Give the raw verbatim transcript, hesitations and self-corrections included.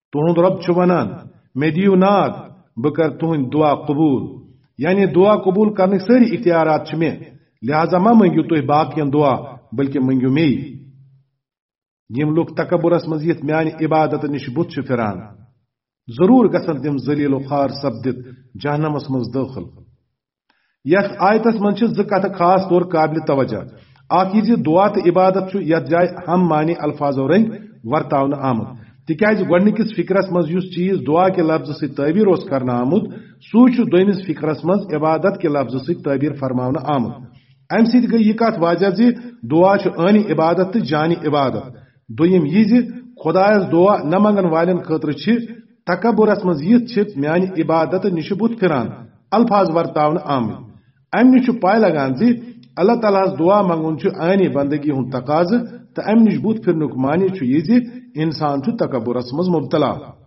تہند رب چھ ونان مے دیو ناگ بہ کر تہند دعا قبول یعنی دعا قبول کرنے ساری اختیارات چھ میں لہذا ما منگیو تھی باقین دعا بلکہ منگیو می یم لوگ تکبرس مز یت میانہ عبادت نش بت چھ پھران ضرور گژھن تم ذلیل و خوار سپدت جہنمس مز داخل یس آیتس من چھ ز کتھ خاص طور قابل توجہ اخ یہ دعا تو عبادت چھ یت جائے ہم معنی الفاظو رنگ ورتاون آمد تکیاز گۄڈنِکِس فکرس مز یس چیز دعا کے لفظ سی تعبیر اس کرنا آمد سو چھ دویمس فکرس مز عبادت کے لفظ سی تعبیر فرماون آمد ام سۭتۍ گٔے یہ کت واضح زِ دعا چھ ٲنی عبادت تو جانی عبادت دویم یہ زِ خدایس دعا نہ منگن والن خاطر چھ تکبرس مز یت چھ میانہ عبادت نش بت پھران الفاظ ورتاون آمد ام نش پاے لگان زِ اللہ تعالیٰ دعا منگن چھ ٲنی بندگی ہند تقاضہ تو ام نش بت پھرنک معنی چھ یہ زِ انسان چھ تکبرس مز مبتلا